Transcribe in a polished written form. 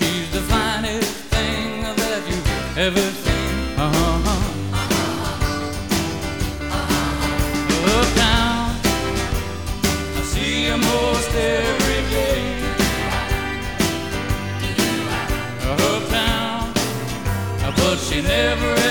She's the finest thing that you've ever seen. Uptown, I see her most every day. Uptown, but she never